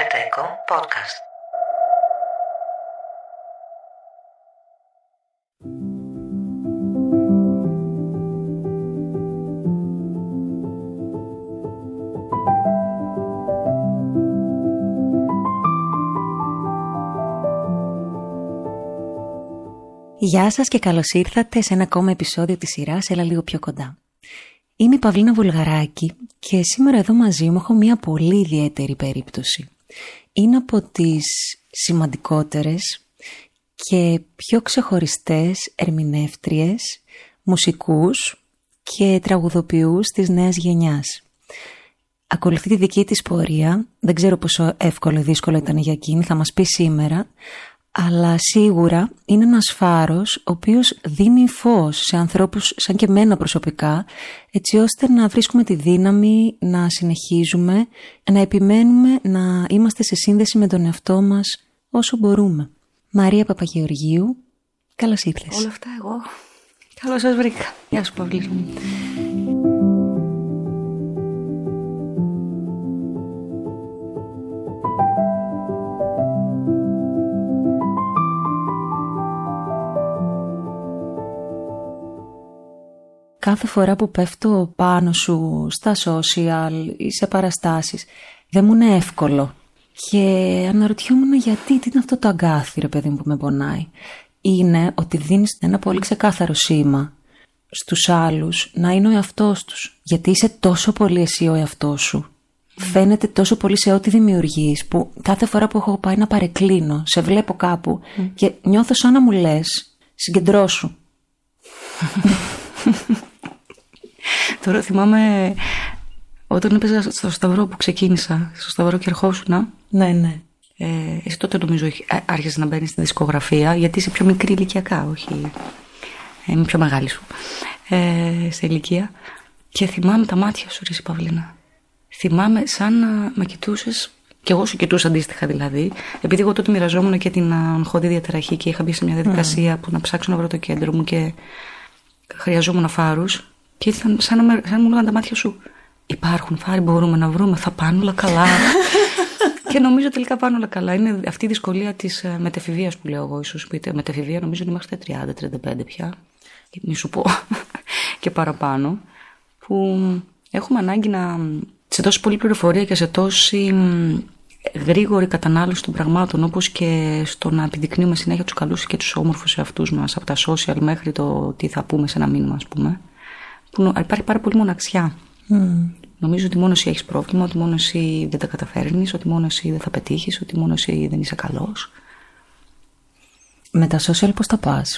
Πετέκο Podcast. Γεια σας και καλώς ήρθατε σε ένα ακόμα επεισόδιο της σειράς Έλα λίγο πιο κοντά. Είμαι η Παυλίνα Βουλγαράκη και σήμερα εδώ μαζί μου έχω μια πολύ ιδιαίτερη περίπτωση. Είναι από τις σημαντικότερες και πιο ξεχωριστές ερμηνεύτριες, μουσικούς και τραγουδοποιούς της νέας γενιάς. Ακολουθεί τη δική της πορεία, δεν ξέρω πόσο εύκολο ή δύσκολο ήταν για εκείνη, θα μας πει σήμερα, αλλά σίγουρα είναι ένας φάρος ο οποίος δίνει φως σε ανθρώπους σαν και εμένα προσωπικά, έτσι ώστε να βρίσκουμε τη δύναμη να συνεχίζουμε, να επιμένουμε να είμαστε σε σύνδεση με τον εαυτό μας όσο μπορούμε. Μαρία Παπαγεωργίου, καλώς ήρθες. Όλα αυτά εγώ. Καλώς σας βρήκα. Γεια σου Παυλίνα. Κάθε φορά που πέφτω πάνω σου στα social ή σε παραστάσεις, δεν μου είναι εύκολο. Και αναρωτιόμουν γιατί, τι είναι αυτό το αγκάθι ρε παιδί μου που με πονάει. Είναι ότι δίνεις ένα πολύ ξεκάθαρο σήμα στους άλλους να είναι ο εαυτός τους. Γιατί είσαι τόσο πολύ εσύ ο εαυτός σου. Φαίνεται τόσο πολύ σε ό,τι δημιουργείς, που κάθε φορά που έχω πάει να παρεκκλίνω, σε βλέπω κάπου και νιώθω σαν να μου λες, συγκεντρώσου. Τώρα θυμάμαι όταν έπαιζα στο Σταυρό που ξεκίνησα, στο Σταυρό και ερχόσουνα. Ναι. Εσύ τότε νομίζω άρχισε να μπαίνεις στη δισκογραφία, γιατί είσαι πιο μικρή ηλικιακά, όχι. Είμαι πιο μεγάλη σου σε ηλικία. Και θυμάμαι τα μάτια σου, ρε Παυλίνα. Θυμάμαι σαν να με κοιτούσες, και εγώ σου κοιτούσα αντίστοιχα δηλαδή, επειδή εγώ τότε μοιραζόμουν και την αγχώδη διαταραχή και είχα μπει σε μια διαδικασία που να ψάξω να βρω το κέντρο μου και χρειαζόμουν φάρους. Και ήταν σαν να μου λέγανε τα μάτια σου, υπάρχουν φάροι, μπορούμε να βρούμε, θα πάνε όλα καλά. Και νομίζω τελικά πάνε όλα καλά. Είναι αυτή η δυσκολία της μετεφηβείας που λέω εγώ, ίσως πείτε. Μετεφηβεία νομίζω ότι είμαστε 30-35 πια, μη σου πω, και παραπάνω, που έχουμε ανάγκη σε τόση πολλή πληροφορία και σε τόση γρήγορη κατανάλωση των πραγμάτων, όπως και στο να επιδεικνύουμε συνέχεια τους καλούς και τους όμορφους εαυτούς μας, από τα social μέχρι το τι θα πούμε σε ένα μήνυμα, ας πούμε. Που υπάρχει πάρα πολύ μοναξιά. Νομίζω ότι μόνο εσύ έχεις πρόβλημα, ότι μόνο εσύ δεν τα καταφέρνεις, ότι μόνο εσύ δεν θα πετύχεις, ότι μόνο εσύ δεν είσαι καλός. Με τα social πώς τα πας?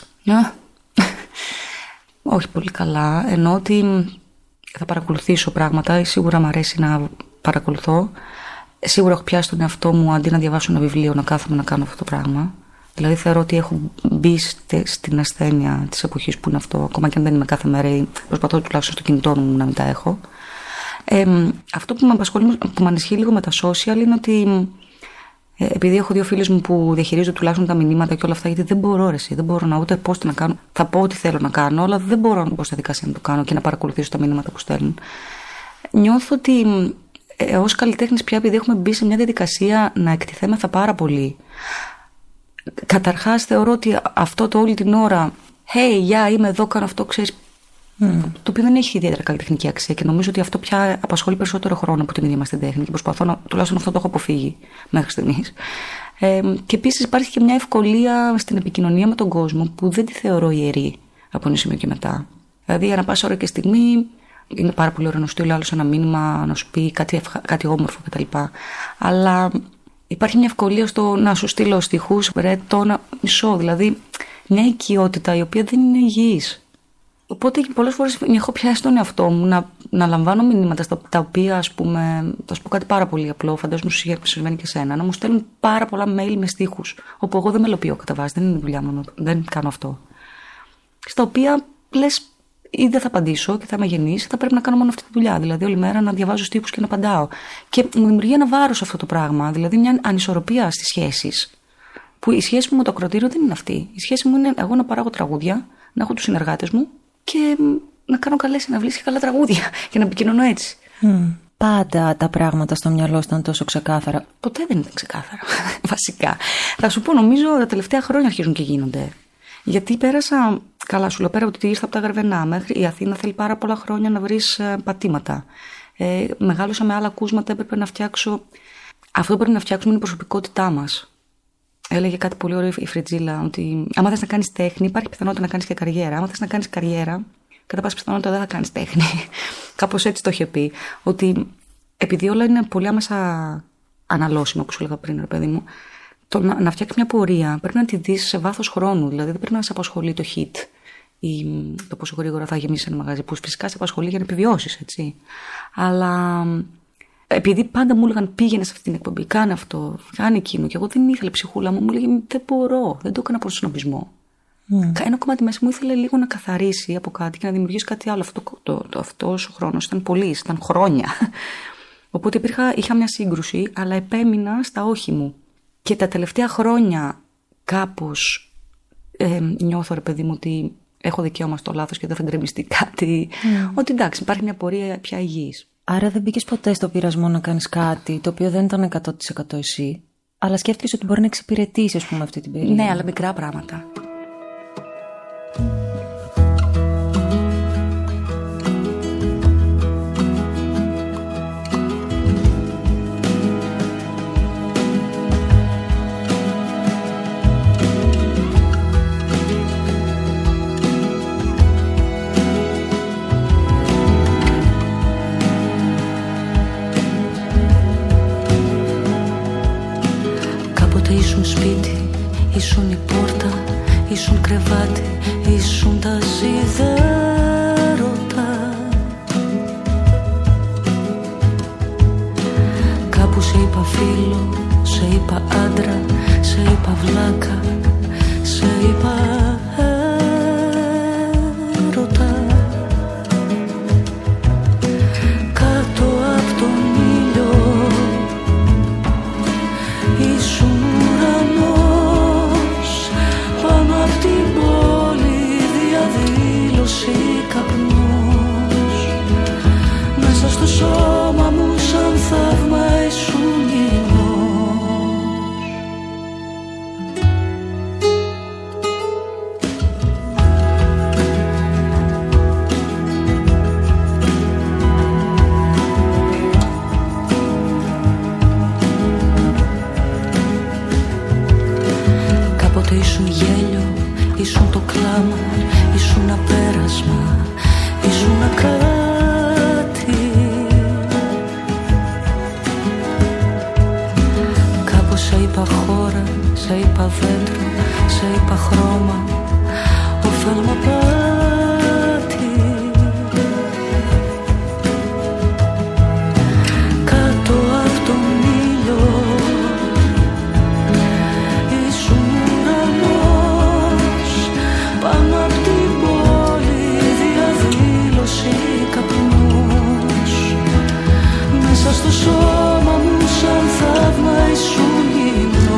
Όχι πολύ καλά, ενώ ότι θα παρακολουθήσω πράγματα, σίγουρα μου αρέσει να παρακολουθώ. Σίγουρα έχω πιάσει τον εαυτό μου, αντί να διαβάσω ένα βιβλίο, να κάθομαι να κάνω αυτό το πράγμα. Δηλαδή θεωρώ ότι έχω μπει στην ασθένεια της εποχής που είναι αυτό, ακόμα και αν δεν είμαι κάθε μέρα, προσπαθώ τουλάχιστον στο κινητό μου να μην τα έχω. Αυτό που με απασχολεί, που με ανισχύει λίγο με τα social, είναι ότι επειδή έχω δύο φίλες μου που διαχειρίζονται τουλάχιστον τα μηνύματα και όλα αυτά, γιατί δεν μπορώ δεν μπορώ να ούτε πώς να κάνω. Θα πω ό,τι θέλω να κάνω, αλλά δεν μπορώ να μπω στη διαδικασία να το κάνω και να παρακολουθήσω τα μηνύματα που στέλνουν. Νιώθω ότι ως καλλιτέχνης πια, επειδή έχουμε μπει σε μια διαδικασία να εκτιθέμεθα πάρα πολύ. Καταρχάς θεωρώ ότι αυτό το όλη την ώρα hey, είμαι εδώ, κάνω αυτό, ξέρεις, το οποίο δεν έχει ιδιαίτερα καλλιτεχνική αξία, και νομίζω ότι αυτό πια απασχολεί περισσότερο χρόνο από την ίδια μας την τέχνη και προσπαθώ τουλάχιστον αυτό το έχω αποφύγει μέχρι στιγμής. Και επίσης υπάρχει και μια ευκολία στην επικοινωνία με τον κόσμο που δεν τη θεωρώ ιερή από ένα σημείο και μετά. Δηλαδή ανά πάσα ώρα και στιγμή είναι πάρα πολύ ωραίο να σου στείλει άλλος ένα μήνυμα, να σου πει κάτι όμορφο κτλ. Αλλά υπάρχει μια ευκολία στο να σου στείλω στιχούς, μισό, δηλαδή μια οικειότητα η οποία δεν είναι υγιής. Οπότε πολλές φορές έχω πιάσει τον εαυτό μου να λαμβάνω μηνύματα τα οποία, ας πούμε, θα σου πω κάτι πάρα πολύ απλό, φαντάζομαι σου συμβαίνει και σένα, να μου στέλνουν πάρα πολλά mail με στίχους, όπου εγώ δεν μελοποιώ κατά βάση, δεν είναι η δουλειά μου, δεν κάνω αυτό. Στα οποία λες, ή δεν θα απαντήσω και θα είμαι γεννής, θα πρέπει να κάνω μόνο αυτή τη δουλειά. Δηλαδή, όλη μέρα να διαβάζω στίχους και να απαντάω. Και μου δημιουργεί ένα βάρος αυτό το πράγμα, δηλαδή μια ανισορροπία στις σχέσεις. Που η σχέση μου με το ακροατήριο δεν είναι αυτή. Η σχέση μου είναι εγώ να παράγω τραγούδια, να έχω τους συνεργάτες μου και να κάνω καλές συναυλίες και καλά τραγούδια και να επικοινωνώ έτσι. πάντα τα πράγματα στο μυαλό ήταν τόσο ξεκάθαρα? Ποτέ δεν ήταν ξεκάθαρα, βασικά. Θα σου πω, νομίζω τα τελευταία χρόνια αρχίζουν και γίνονται. Γιατί πέρασα, καλά σου λέω, πέρα από ότι ήρθα από τα Γαρβενά, μέχρι η Αθήνα θέλει πάρα πολλά χρόνια να βρεις πατήματα. Μεγάλωσα με άλλα ακούσματα, έπρεπε να φτιάξω. Αυτό που πρέπει να φτιάξουμε είναι η προσωπικότητά μας. Έλεγε κάτι πολύ ωραίο η Φριτζίλα, ότι άμα θες να κάνεις τέχνη, υπάρχει πιθανότητα να κάνεις και καριέρα. Άμα θες να κάνεις καριέρα, κατά πάσα πιθανότητα δεν θα κάνεις τέχνη. Κάπως έτσι το είχε πει. Ότι επειδή όλα είναι πολύ άμεσα αναλώσιμα, όπως σου έλεγα πριν, ρε παιδί μου, το να φτιάξεις μια πορεία πρέπει να τη δεις σε βάθος χρόνου. Δηλαδή δεν πρέπει να σε απασχολεί το hit ή το πόσο γρήγορα θα γεμίσει ένα μαγαζί, που φυσικά σε απασχολεί για να επιβιώσεις, έτσι. Αλλά επειδή πάντα μου έλεγαν πήγαινε σε αυτή την εκπομπή, κάνε αυτό, κάνε εκείνο, και εγώ δεν ήθελα, ψυχούλα μου λέγε δεν μπορώ, δεν το έκανα προς σνομπισμό. Ένα κομμάτι μέσα μου ήθελε λίγο να καθαρίσει από κάτι και να δημιουργήσει κάτι άλλο. Αυτός ο χρόνος ήταν πολύς, ήταν χρόνια. Οπότε είχα μια σύγκρουση, αλλά επέμεινα στα όχι μου. Και τα τελευταία χρόνια κάπως νιώθω, ρε παιδί μου, ότι έχω δικαίωμα στο λάθος και δεν θα γκρεμιστεί κάτι. Ότι εντάξει, υπάρχει μια πορεία πια υγιής. Άρα δεν μπήκες ποτέ στο πειρασμό να κάνεις κάτι το οποίο δεν ήταν 100% εσύ, αλλά σκέφτηκες ότι μπορεί να εξυπηρετήσει, ας πούμε, αυτή την περίοδο? Ναι, αλλά μικρά πράγματα. Σπίτι, ήσουν η πόρτα, ήσουν κρεβάτι, ήσουν τα σιδέρωτα. Κάπου σε είπα φίλο, σε είπα άντρα, σε είπα βλάκα, σε είπα έρωτα. Κάτω απ' τον ήλιο ήσουν απ' την πόλη διαδήλωση καπνός. Μέσα στο σώμα μου σαν θαύμα ήσουν γυμνός. Κάποτε ήσουν γέλιο, ήσουν το κλάμα, ήσουν απέρασμα, ήσουν κάτι. Κάπως σε είπα χώρα, σε είπα δέντρο, σε είπα χρώμα, ωφέλμα πάτη. Κάτω απ' τον ήλιο ήσουν ουρανός, πάνω απ' την πόλη διαδήλωση καπνός. Μέσα στο σώμα μου σαν θαύμα ήσουν γυμνός.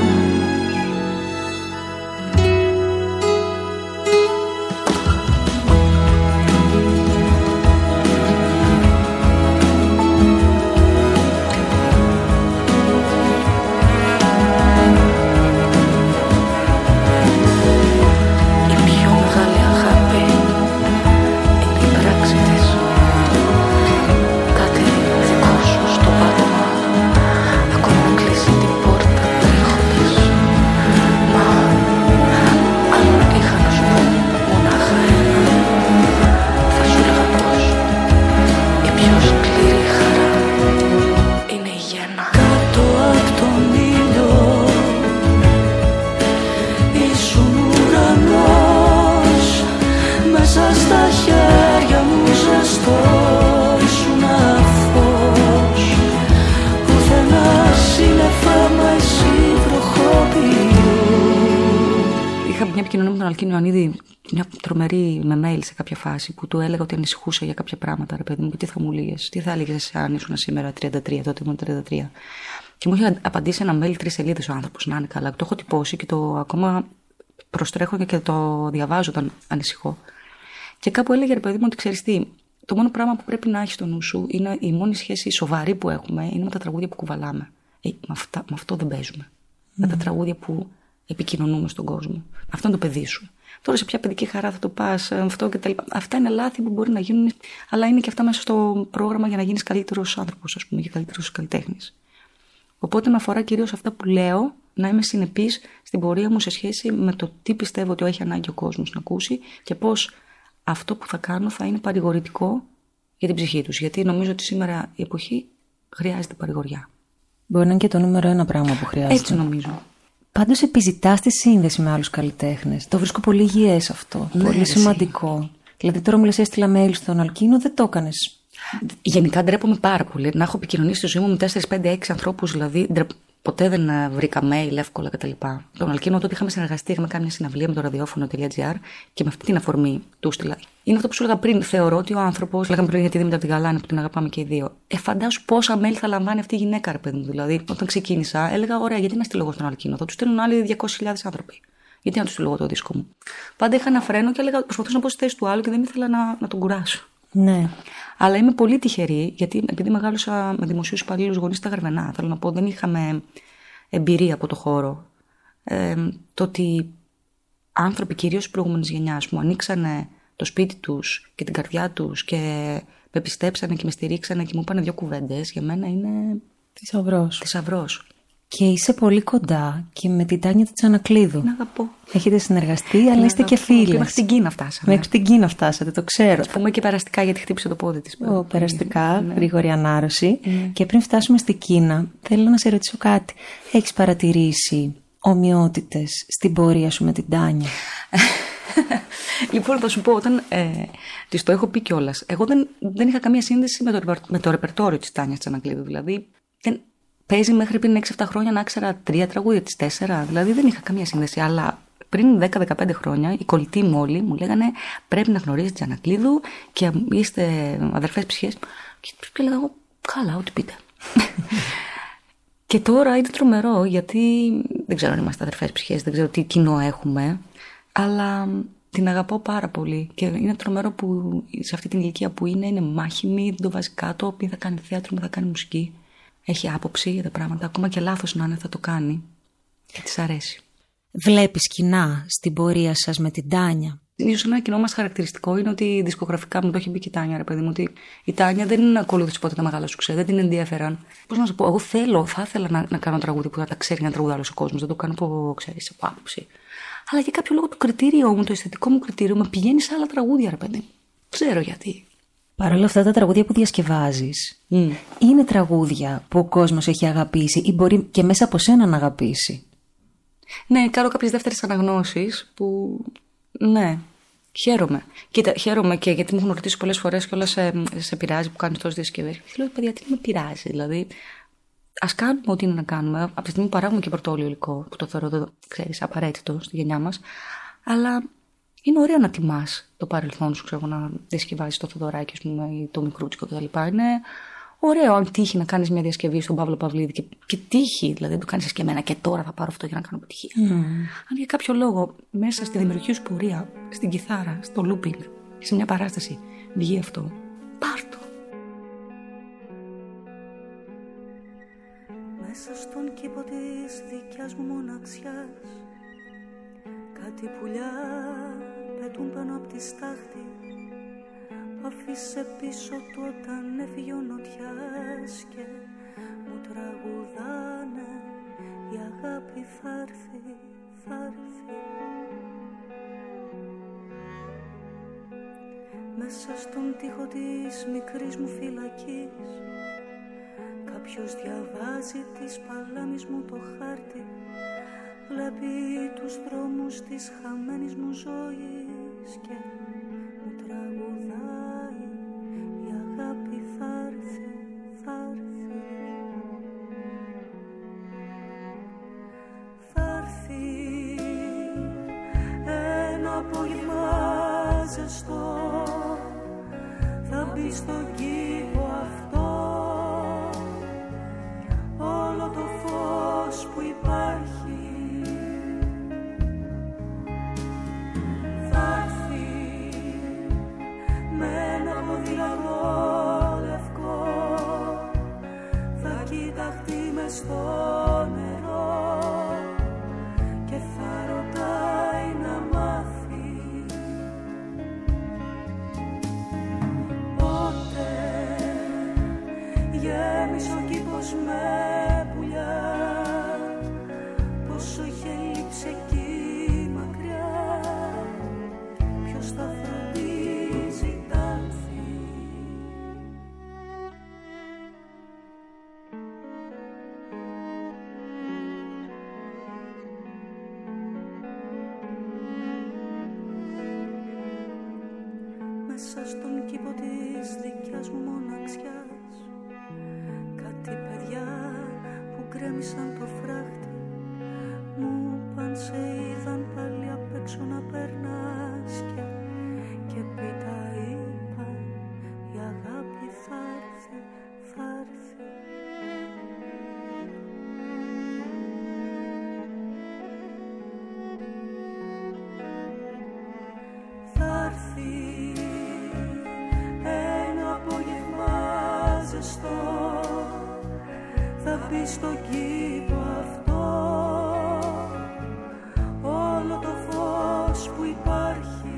Μια τρομερή με mail σε κάποια φάση που του έλεγα ότι ανησυχούσα για κάποια πράγματα, ρε παιδί μου, και τι θα μου λύγες, τι θα έλεγες αν ήσουν σήμερα 33, τότε ήμουν 33. Και μου είχε απαντήσει ένα mail 3 σελίδες ο άνθρωπος, να είναι καλά. Το έχω τυπώσει και το ακόμα προστρέχω και το διαβάζω όταν ανησυχώ. Και κάπου έλεγε, ρε παιδί μου, ότι ξέρεις τι, το μόνο πράγμα που πρέπει να έχει στο νου σου είναι η μόνη σχέση σοβαρή που έχουμε είναι με τα τραγούδια που κουβαλάμε. Με αυτό δεν παίζουμε. Με τα τραγούδια που επικοινωνούμε στον κόσμο. Αυτό είναι το παιδί σου. Τώρα σε ποια παιδική χαρά θα το πας, αυτό κτλ. Αυτά είναι λάθη που μπορεί να γίνουν, αλλά είναι και αυτά μέσα στο πρόγραμμα για να γίνεις καλύτερος άνθρωπος, ας πούμε, και καλύτερος καλλιτέχνης. Οπότε με αφορά κυρίως αυτά που λέω, να είμαι συνεπής στην πορεία μου σε σχέση με το τι πιστεύω ότι έχει ανάγκη ο κόσμος να ακούσει και πώς αυτό που θα κάνω θα είναι παρηγορητικό για την ψυχή τους. Γιατί νομίζω ότι σήμερα η εποχή χρειάζεται παρηγοριά. Μπορεί να είναι και το νούμερο ένα πράγμα που χρειάζεται. Έτσι νομίζω. Πάντως επιζητάς τη σύνδεση με άλλους καλλιτέχνες. Το βρίσκω πολύ υγιές αυτό. Ναι, πολύ σημαντικό. Δηλαδή τώρα μου λες έστειλα mail στον Αλκίνο, δεν το έκανες. Γενικά ντρέπομαι πάρα πολύ. Να έχω επικοινωνήσει στη ζωή μου με 4, 5, 6 ανθρώπους, δηλαδή ποτέ δεν βρήκα mail εύκολα κτλ. Τον Αλκίνο τότε είχαμε συνεργαστεί, είχαμε κάνει μια συναυλία με το ραδιόφωνο.gr και με αυτή την αφορμή του στείλα. Είναι αυτό που σου έλεγα πριν. Θεωρώ ότι ο άνθρωπος, λέγαμε πριν για τη Δήμητρα από την Γαλάνη που την αγαπάμε και οι δύο. Φαντάσου πόσα mail θα λαμβάνει αυτή η γυναίκα, ρε παιδί μου. Δηλαδή, όταν ξεκίνησα, έλεγα: ωραία, γιατί να στείλω εγώ στον Αλκίνο, θα του στέλνουν άλλοι 200.000 άνθρωποι. Γιατί να του στείλω εγώ το δίσκο μου. Πάντα είχα ένα φρένο και έλεγα: προσπαθούσα να πω στη θέση του άλλου και δεν ήθελα να τον κουράσω. Ναι. Αλλά είμαι πολύ τυχερή, γιατί επειδή μεγάλωσα με δημοσίους υπαλλήλους γονείς στα Γαρβενά, θέλω να πω, δεν είχαμε εμπειρία από το χώρο. Το ότι άνθρωποι, κυρίως της προηγούμενης γενιάς, μου ανοίξανε το σπίτι τους και την καρδιά τους και με πιστέψανε και με στηρίξανε και μου είπανε 2 κουβέντες, για μένα είναι θησαυρός. Και είσαι πολύ κοντά και με την Τάνια Τσανακλείδου. Να αγαπώ. Έχετε συνεργαστεί, αλλά είστε και φίλες. Μέχρι την Κίνα φτάσαμε. Μέχρι την Κίνα φτάσατε, το ξέρω. Ας πούμε και περαστικά, γιατί χτύπησε το πόδι της. Περαστικά, γρήγορη ανάρρωση. Και πριν φτάσουμε στην Κίνα, θέλω να σε ρωτήσω κάτι. Έχεις παρατηρήσει ομοιότητες στην πορεία σου με την Τάνια? Λοιπόν, θα σου πω, όταν της το έχω πει κιόλας, εγώ δεν είχα καμία σύνδεση με το ρεπερτόριο της Τάνιας Τσανακλείδου. Δηλαδή, παίζει μέχρι πριν 6-7 χρόνια να ήξερα 3 τραγούδια της 4, δηλαδή δεν είχα καμία σύνδεση. Αλλά πριν 10-15 χρόνια, οι κολλητοί μου όλοι μου λέγανε: πρέπει να γνωρίζεις την Τσανακλείδου και είστε αδερφές ψυχές. Και έλεγα εγώ: καλά, ό,τι πείτε. Και τώρα είναι τρομερό, γιατί δεν ξέρω αν είμαστε αδερφές ψυχές, δεν ξέρω τι κοινό έχουμε, αλλά την αγαπώ πάρα πολύ. Και είναι τρομερό που σε αυτή την ηλικία που είναι μάχημη, δεν το βάζει κάτω, μην θα κάνει θέατρο, μην θα κάνει μουσική. Έχει άποψη για τα πράγματα, ακόμα και λάθος να είναι θα το κάνει και της αρέσει. Βλέπεις κοινά στην πορεία σας με την Τάνια? Ίσως ένα κοινό μας χαρακτηριστικό είναι ότι δισκογραφικά μου το έχει πει και η Τάνια, ρε παιδί μου, ότι η Τάνια δεν ακολούθησε ποτέ τα μεγάλα σουξέ, δεν την ενδιαφέραν. Πώς να σου πω, εγώ θα ήθελα να κάνω τραγούδι που θα τα ξέρει να τραγουδά άλλος ο κόσμος, δεν το κάνω από, ξέρεις, από άποψη. Αλλά για κάποιο λόγο το κριτήριό μου, το αισθητικό μου κριτήριο, με πηγαίνει σε άλλα τραγούδια, ρε παιδί. Ξέρω γιατί. Παρ' όλα αυτά τα τραγούδια που διασκευάζεις είναι τραγούδια που ο κόσμος έχει αγαπήσει ή μπορεί και μέσα από σένα να αγαπήσει. Ναι, κάνω κάποιες δεύτερες αναγνώσεις που. Ναι, χαίρομαι. Κοίτα, χαίρομαι και γιατί μου έχουν ρωτήσει πολλές φορές και όλα σε πειράζει που κάνεις τόσες διασκευές. Και λέω: παιδιά, τι με πειράζει, δηλαδή. Ας κάνουμε ό,τι είναι να κάνουμε. Από τη στιγμή που παράγουμε και πορτόλιο υλικό, που το θεωρώ, ξέρεις, απαραίτητο στη γενιά μας. Αλλά είναι ωραίο να τιμάς το παρελθόν σου, ξέρω, να διασκευάζεις το Θοδωράκι, ας πούμε, ή το Μικρούτσικο κτλ. Είναι ωραίο, αν τύχει, να κάνεις μια διασκευή στον Παύλο Παυλίδη και τύχει, δηλαδή δεν το κάνεις και εμένα και τώρα θα πάρω αυτό για να κάνω επιτυχία. Αν για κάποιο λόγο μέσα στη δημιουργική σου πορεία, στην κιθάρα, στο looping, σε μια παράσταση βγει αυτό, πάρ' το. Μέσα στον κήπο της δικιάς μου μοναξιάς, κάτι πουλιά πετούν πάνω απ' τη στάχτη που άφησε πίσω του όταν έφυγε ο νοτιάς και μου τραγουδάνε η αγάπη θα έρθει, θα έρθει. Μέσα στον τοίχο της μικρής μου φυλακής κάποιος διαβάζει της παλάμης μου το χάρτη, βλέπει τους δρόμους της χαμένης μου ζωής και μου τραγουδάει η αγάπη θα έρθει, θα έρθει. Θα έρθει ένα απόγευμα ζεστό, θα μπει στον κήπο αυτό όλο το φως που υπάρχει. Θα έρθει με ένα ποδήλατο μέσα στον κήπο της δικιάς μου μοναξιάς. Κάτι παιδιά που γκρέμισαν το φράχτη μου παν σε είδαν πάλι απ' έξω να περνάς και πίτα είπαν η αγάπη θα έρθει, θα έρθει. Θα έρθει ένα απόγευμα ζεστό, θα μπει στον κήπο αυτό όλο το φως που υπάρχει.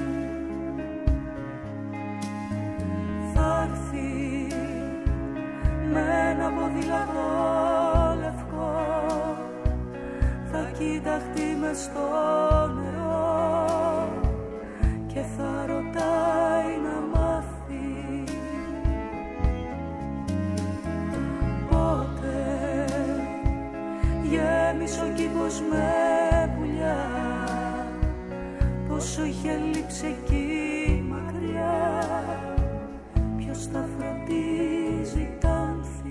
Θα έρθει με ένα ποδήλατο λευκό, θα κοιταχτεί μες στο νερό και θα ρωτάει να μάθει πότε γέμισε ο κήπος με πουλιά, πόσο είχε λείψει εκεί μακριά, ποιος θα φροντίζει τα άνθη.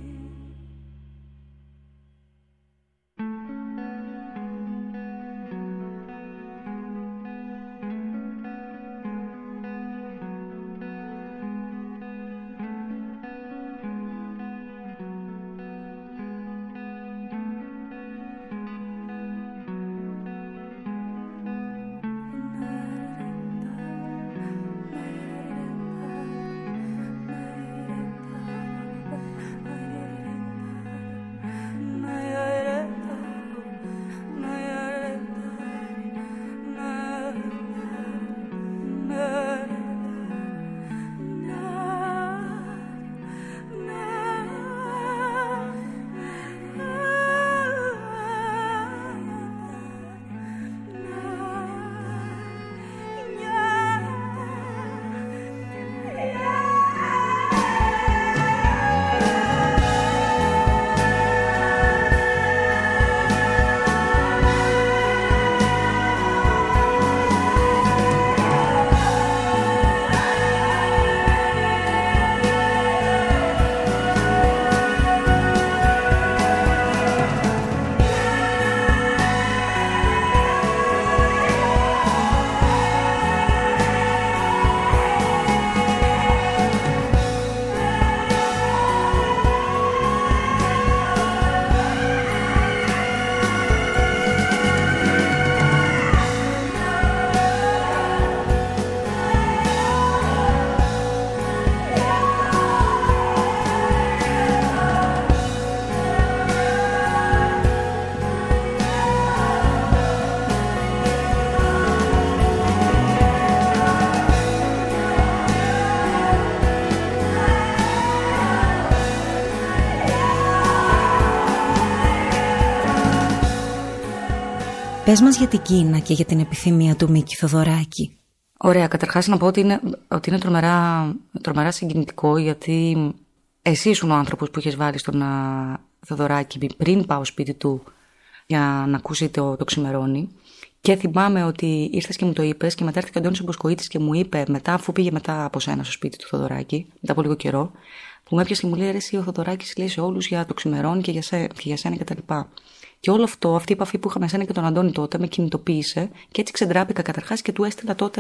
Πες μας για την Κίνα και για την επιθυμία του Μίκη Θοδωράκη. Ωραία, καταρχάς να πω ότι είναι τρομερά συγκινητικό, γιατί εσύ ήσουν ο άνθρωπος που είχες βάλει στον Θοδωράκη πριν πάω σπίτι του για να ακούσει το ξημερώνει. Και θυμάμαι ότι ήρθες και μου το είπες και μετά έρθει ο Αντώνης ο Μποσκοίτης και μου είπε μετά, αφού πήγε μετά από σένα στο σπίτι του Θοδωράκη, μετά από λίγο καιρό, που με έπιασε και μου λέει: εσύ ο Θοδωράκης λέει σε όλους για το ξημερώνει και για σένα κτλ. Και όλο αυτό, αυτή η επαφή που είχαμε εσένα και τον Αντώνη τότε, με κινητοποίησε και έτσι ξεντράπηκα καταρχάς και του έστειλα τότε,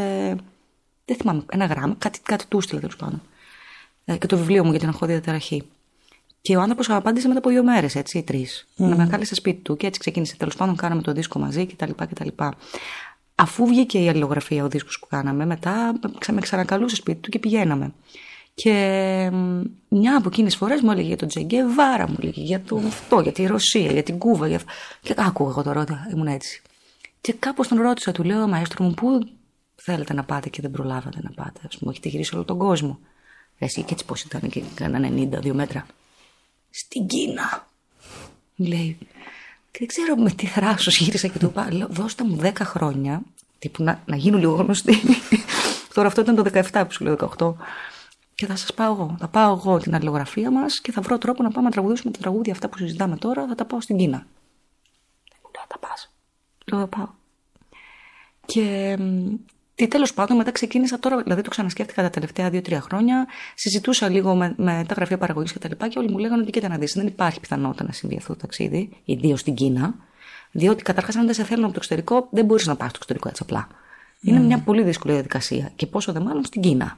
δεν θυμάμαι, ένα γράμμα, κάτι του έστειλα τέλος πάντων. Και το βιβλίο μου για την αγχώδη διαταραχή. Και ο άνθρωπος απάντησε μετά από 2 μέρες, έτσι, 3. Να με κάλεσε σπίτι του και έτσι ξεκίνησε. Τέλος πάντων, κάναμε το δίσκο μαζί κτλ. Αφού βγήκε η αλληλογραφία, ο δίσκος που κάναμε, μετά με ξανακαλούσε σπίτι του και πηγαίναμε. Και μια από εκείνες φορές μου έλεγε για τον Τζε Γκεβάρα, μου έλεγε για το αυτό, για τη Ρωσία, για την Κούβα. Και άκουγα εγώ τώρα, ήμουν έτσι. Και κάπως τον ρώτησα, του λέω: μαέστρο μου, πού θέλετε να πάτε και δεν προλάβατε να πάτε? Ας πούμε, έχετε γυρίσει όλο τον κόσμο. Εσύ και έτσι πώς ήταν, και κάνα 92 μέτρα. Στην Κίνα, μου λέει. Και δεν ξέρω με τι θράσος γύρισα και του είπα: δώστε μου 10 χρόνια, τύπου να γίνω λίγο γνωστή. Τώρα αυτό ήταν το 17 που σου λέω, 18. Και θα σας πάω εγώ. Θα πάω εγώ την αλληλογραφία μας και θα βρω τρόπο να πάμε να τραγουδήσουμε τα τραγούδια αυτά που συζητάμε τώρα. Θα τα πάω στην Κίνα. Δεν μου λέω: θα πας. Λέω: θα πάω. Και Τι τέλος πάντων, μετά ξεκίνησα τώρα, δηλαδή το ξανασκέφτηκα τα τελευταία 2-3 χρόνια. Συζητούσα λίγο με τα γραφεία παραγωγής και τα λοιπά και όλοι μου λέγανε ότι κοίτα να δεις, δεν υπάρχει πιθανότητα να συμβεί αυτό το ταξίδι, ιδίως στην Κίνα. Διότι καταρχάς, αν δεν σε θέλουν από το εξωτερικό, δεν μπορείς να πας στο εξωτερικό έτσι απλά. Είναι μια πολύ δύσκολη διαδικασία. Και πόσο δε μάλλον στην Κίνα.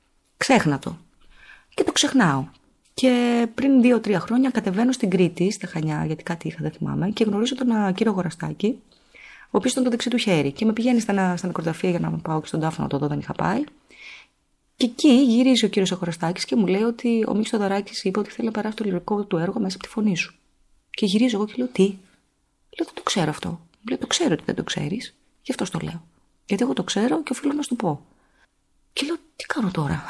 Ξέχνα το. Και το ξεχνάω. Και πριν 2-3 χρόνια κατεβαίνω στην Κρήτη, στα Χανιά, γιατί κάτι είχα, δεν θυμάμαι, και γνωρίζω τον κύριο Αγοραστάκη, ο οποίος ήταν το δεξί του χέρι. Και με πηγαίνει στα νεκροταφεία για να με πάω και στον τάφο να το δω, δεν είχα πάει. Και εκεί γυρίζει ο κύριος Αγοραστάκης και μου λέει ότι ο Μίκης Θοδωράκης είπε ότι θέλει να περάσει το λυρικό του έργο μέσα από τη φωνή σου. Και γυρίζω εγώ και λέω τι. Λέω δεν το ξέρω αυτό. Μου λέει το ξέρω ότι δεν το ξέρεις, γι' αυτό το λέω. Γιατί εγώ το ξέρω και οφείλω να σου το πω. Και λέω τι κάνω τώρα.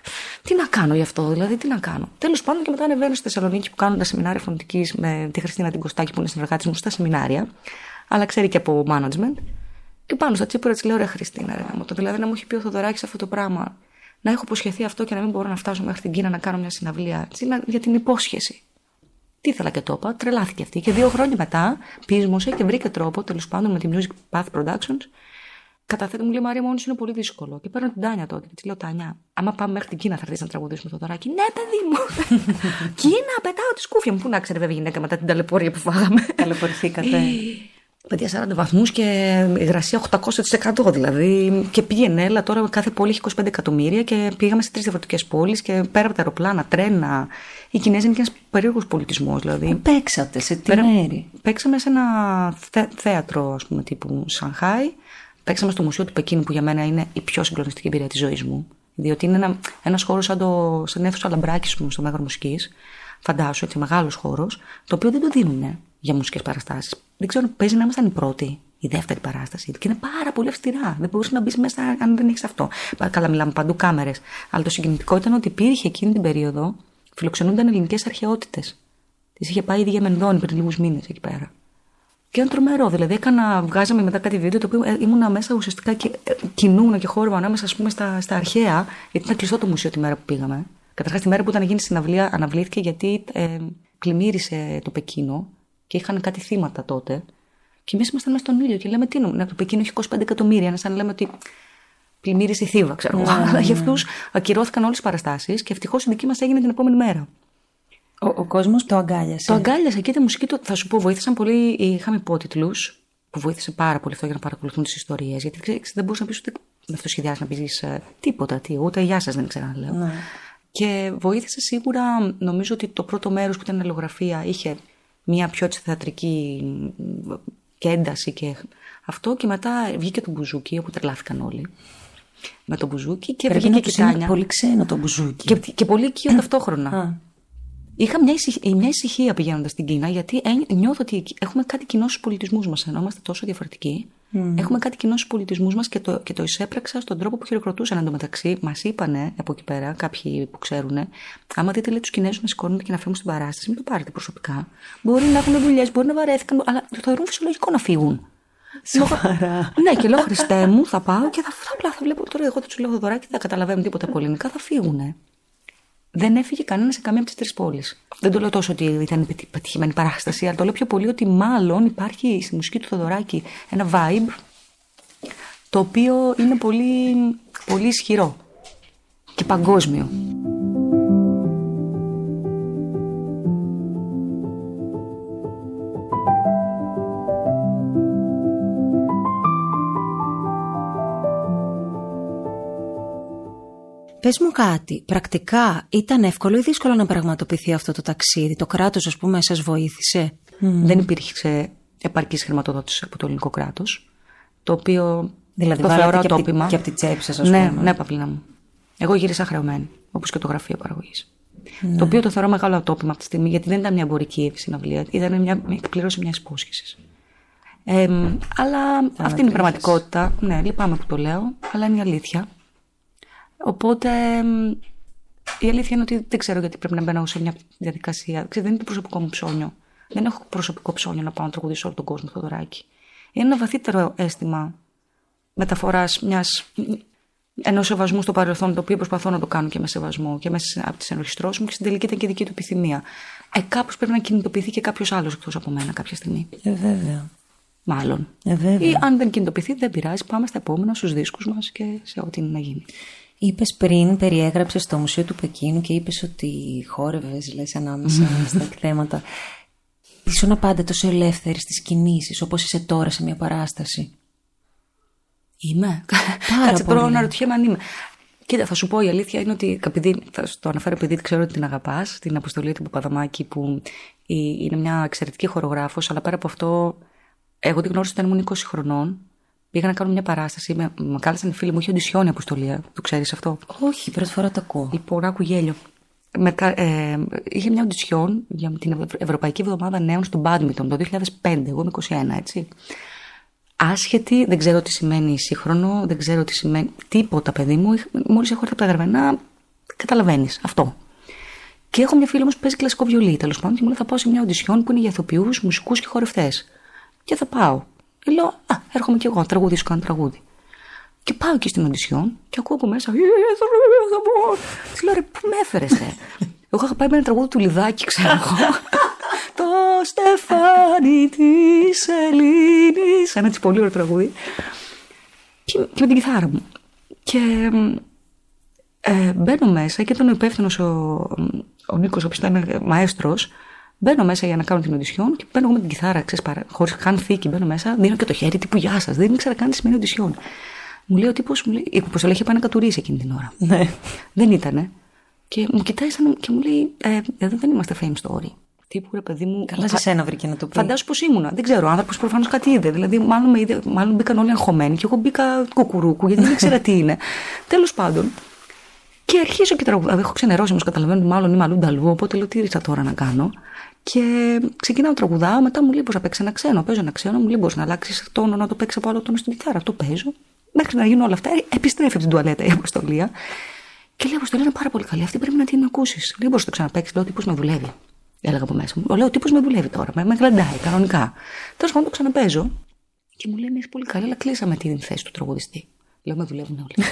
Τι να κάνω γι' αυτό, δηλαδή, τι να κάνω. Τέλος πάντων, και μετά ανεβαίνω στη Θεσσαλονίκη που κάνουν τα σεμινάρια φωνητικής με τη Χριστίνα την Κωστάκη που είναι συνεργάτης μου στα σεμινάρια, αλλά ξέρει και από management. Και πάνω στα τσίπουρα της λέω ρε Χριστίνα, δηλαδή να μου έχει πει ο Θοδωράκης αυτό το πράγμα, να έχω υποσχεθεί αυτό και να μην μπορώ να φτάσω μέχρι την Κίνα να κάνω μια συναυλία. Για την υπόσχεση. Τι ήθελα και το είπα, τρελάθηκε αυτή. Και 2 χρόνια μετά πείσμωσε και βρήκε τρόπο, τέλος πάντων με τη Music Path Productions. Καταθέτω, μου λέει Μαρία, μόνος είναι πολύ δύσκολο. Και παίρνω την Τάνια τότε και της λέω Τάνια, άμα πάμε μέχρι την Κίνα θα έρθεις να τραγουδήσουμε το Θοδωράκι. Ναι, παιδί μου. Κίνα, πετάω τη σκούφια μου. Πού να ξέρει, βέβαια, γυναίκα μετά την ταλαιπωρία που φάγαμε. Ταλαιπωρηθήκατε. Παιδιά 40 βαθμούς και υγρασία 800%. Δηλαδή. Και πήγαινε, έλα τώρα κάθε πόλη έχει 25 εκατομμύρια και πήγαμε σε 3 διαφορετικές πόλεις και πέρα από τα αεροπλάνα, τρένα. Οι Κινέζοι είναι και ένας περίεργος πολιτισμός. Δηλαδή. Παίξατε σε τι μέρη? Παίξαμε σε ένα θέατρο, ας πούμε, τύπου Σανχάι. Παίξαμε στο Μουσείο του Πεκίνου που για μένα είναι η πιο συγκλονιστική εμπειρία της ζωής μου. Διότι είναι ένας χώρος σαν αίθουσα Λαμπράκης στο Μέγαρο Μουσικής. Φαντάσου, έτσι, μεγάλος χώρος, το οποίο δεν το δίνουν για μουσικές παραστάσεις. Δεν ξέρω, παίζει να ήμασταν η πρώτη, η δεύτερη παράσταση. Και είναι πάρα πολύ αυστηρά. Δεν μπορούσε να μπει μέσα αν δεν έχει αυτό. Καλά, μιλάμε παντού κάμερες. Αλλά το συγκινητικό ήταν ότι υπήρχε εκείνη την περίοδο, φιλοξενούνταν ελληνικές αρχαιότητες. Τις είχε πάει η ίδια Μενδώνη πριν λίγους μήνες εκεί πέρα. Και ήταν τρομερό. Δηλαδή, βγάζαμε μετά κάτι βίντεο το οποίο ήμουνα μέσα ουσιαστικά και κινούμουν και χόρευα ανάμεσα, ας πούμε, στα αρχαία, γιατί ήταν κλειστό το μουσείο τη μέρα που πήγαμε. Καταρχάς, τη μέρα που ήταν να γίνει συναυλία, αναβλήθηκε γιατί πλημμύρισε το Πεκίνο και είχαν κάτι θύματα τότε. Και εμείς ήμασταν μέσα στον ήλιο και λέμε τι είναι. Το Πεκίνο έχει 25 εκατομμύρια. Είναι σαν να λέμε ότι πλημμύρισε η Θήβα, ξέρω εγώ. Αλλά για αυτούς ακυρώθηκαν όλες τις παραστάσεις και ευτυχώς η δική μας έγινε την επόμενη μέρα. Ο κόσμος το αγκάλιασε. Το αγκάλιασε και τη μουσική του, θα σου πω, βοήθησαν πολύ. Είχαμε υπότιτλους που βοήθησε πάρα πολύ αυτό για να παρακολουθούν τις ιστορίες. Γιατί δεν μπορούσε να πει ούτε με αυτοσχεδιάσει να πει τίποτα, ούτε γεια σας δεν ξέρω να λέω. Ναι. Και βοήθησε σίγουρα, νομίζω ότι το πρώτο μέρος που ήταν αλληλογραφία είχε μια πιο θεατρική και ένταση και αυτό. Και μετά βγήκε το μπουζούκι, όπου τρελάθηκαν όλοι. Με το μπουζούκι και βγήκε και η Τάνια. Είναι πολύ ξένο το μπουζούκι. Και πολύ οικείο ταυτόχρονα. Είχα μια ησυχία πηγαίνοντας στην Κίνα, γιατί νιώθω ότι έχουμε κάτι κοινό στους πολιτισμούς μας, ενώ είμαστε τόσο διαφορετικοί. Έχουμε κάτι κοινό στους πολιτισμούς μας και το εισέπραξα στον τρόπο που χειροκροτούσαν εντωμεταξύ. Μας είπανε από εκεί πέρα, κάποιοι που ξέρουν, άμα δείτε λέει, τους Κινέζους να σηκώνονται και να φύγουν στην παράσταση, μην το πάρετε προσωπικά. Μπορεί να έχουν δουλειές, μπορεί να βαρέθηκαν, αλλά το θεωρούν φυσιολογικό να φύγουν. Σοβαρά. Ναι, και λέω Χριστέ μου, θα πάω και θα βλέπω τώρα. Εγώ δεν του λέω Θοδωράκη, δεν θα καταλαβαίνουν τίποτα από ελληνικά, θα φύγουνε. Δεν έφυγε κανένα σε καμία από τις 3 πόλεις. Δεν το λέω τόσο ότι ήταν πετυχημένη παράσταση, αλλά το λέω πιο πολύ ότι μάλλον υπάρχει στη μουσική του Θοδωράκη ένα vibe το οποίο είναι πολύ, πολύ ισχυρό και παγκόσμιο. Πες μου κάτι, πρακτικά ήταν εύκολο ή δύσκολο να πραγματοποιηθεί αυτό το ταξίδι? Το κράτος, ας πούμε, σας βοήθησε? Δεν υπήρχε επαρκής χρηματοδότηση από το ελληνικό κράτος, το οποίο δηλαδή το θεωρώ τόπιμα. Και από τη τσέπη σας, ας πούμε. Ναι, Παυλίνα μου. Εγώ γύρισα χρεωμένη, όπως και το γραφείο παραγωγής. Το οποίο το θεωρώ μεγάλο τόπιμα αυτή τη στιγμή, γιατί δεν ήταν μια εμπορική συναυλία, ήταν μια εκπλήρωση μιας υπόσχεσης. Αλλά αυτή είναι η πραγματικότητα. Ναι, λυπάμαι που το λέω, αλλά είναι η αλήθεια. Οπότε η αλήθεια είναι ότι δεν ξέρω γιατί πρέπει να μπαίνω σε μια διαδικασία. Δεν είναι το προσωπικό μου ψώνιο. Δεν έχω προσωπικό ψώνιο να πάω να τραγουδήσω όλο τον κόσμο Θοδωράκη. Είναι ένα βαθύτερο αίσθημα μεταφοράς ενός σεβασμού στο παρελθόν, το οποίο προσπαθώ να το κάνω και με σεβασμό και μέσα από τις ενορχιστρώσεις μου και στην τελική ήταν και δική του επιθυμία. Κάπως πρέπει να κινητοποιηθεί και κάποιος άλλος εκτός από μένα κάποια στιγμή. Βέβαια. Μάλλον. Βέβαια. Ή αν δεν κινητοποιηθεί, δεν πειράζει. Πάμε στα επόμενα, στους δίσκους μας και σε ό,τι είναι να γίνει. Είπες πριν, περιέγραψες στο Μουσείο του Πεκίνου και είπες ότι χόρευες, λες, ανάμεσα στα εκθέματα. Ήσουν πάντα τόσο ελεύθερη στις κινήσεις, όπως είσαι τώρα σε μια παράσταση? Είμαι. Κάτσε τώρα να ρωτιέμαι αν είμαι. Κοίτα, θα σου πω, η αλήθεια είναι ότι, θα το αναφέρω επειδή ξέρω ότι την αγαπάς, την Αποστολή του Παπαδαμάκη, που είναι μια εξαιρετική χορογράφος, αλλά πέρα από αυτό, εγώ την γνώρισα όταν ήμουν 20 χρονών. Πήγα να κάνω μια παράσταση, με κάλεσαν οι φίλοι μου, είχε οντισιόν η Αποστολή. Το ξέρεις αυτό? Όχι, πρώτη φορά το ακούω. Λοιπόν, άκου γέλιο. Είχε μια οντισιόν για την Ευρωπαϊκή Εβδομάδα Νέων στο Μπάντμιντον το 2005. Εγώ είμαι 21, έτσι. Άσχετη, δεν ξέρω τι σημαίνει σύγχρονο, δεν ξέρω τι σημαίνει τίποτα, παιδί μου. Μόλις έχω έρθει από τα Γερμανά, καταλαβαίνεις αυτό. Και έχω μια φίλη όμως που παίζει κλασικό βιολί, τέλος πάντων, και μου λέει: θα πάω σε μια οντισιόν που είναι για ηθοποιούς, μουσικούς και χορευτές. Και θα πάω. Και λέω: έρχομαι κι εγώ, τραγουδήσω, κάνω τραγούδι. Και πάω εκεί στην οντισιόν και ακούω από μέσα: τη λέω: ρε, πού με έφερες, Εγώ είχα πάει με ένα τραγούδι του Λιδάκη, ξέρω εγώ. Το στεφάνι της Ελλήνης. Ένα έτσι πολύ ωραίο τραγούδι. Και με την κιθάρα μου. Και μπαίνω μέσα και ήταν ο υπεύθυνος ο Νίκος, ο οποίος ήταν μαέστρος. Μπαίνω μέσα για να κάνω την οντισιόν και μπαίνω εγώ με την κιθάρα, χωρίς καν θήκη. Μπαίνω μέσα, δίνω και το χέρι, τύπου γεια σας. Δεν ήξερα καν τι σημαίνει οντισιόν. Μου λέει ο τύπος, η Αποστολή είχε πάει να κατουρίσει εκείνη την ώρα. Ναι. Δεν ήτανε. Και μου κοιτάει και μου λέει: εδώ δεν είμαστε fame story. Τύπου, ρε παιδί μου. Καλά, σε σένα βρήκε να το πει. Φαντάσου πως ήμουνα. Δεν ξέρω, ο άνθρωπος προφανώς κάτι είδε. Δηλαδή, μάλλον μπήκαν όλοι αγχωμένοι και εγώ μπήκα κουκουρούκου, γιατί δεν ήξερα τι είναι. Τέλος πάντων. Και αρχίζω και τραγουδάω. Έχω ξενερώσει όμως, καταλαβαίνω ότι μάλλον είμαι αλλού νταλού, οπότε λέω: τι ήρθα τώρα να κάνω. Και ξεκινάω τραγουδάω. Μετά μου λέει: πώς να παίξει ένα ξένο. Παίζω ένα ξένο, μου λέει: πώς να αλλάξει τόνο, να το παίξει από άλλο τόνο στην κιθάρα. Το παίζω. Μέχρι να γίνουν όλα αυτά, επιστρέφει από την τουαλέτα η Αποστολή. Και λέει: Αποστολή είναι πάρα πολύ καλή. Αυτή πρέπει να την ακούσει. Δεν μπορεί να το ξαναπέξει. Λέω: τύπος με δουλεύει. Έλεγα από μέσα μου. Λέω: ο τύπος με δουλεύει τώρα. Με γλαντάει κανονικά. Τέλος πάντων το ξαναπέζω. Και μου λέει: είναι πολύ καλή, αλλά κλείσαμε την θέση του τραγουδιστή. Λέω: με δουλεύουν όλοι.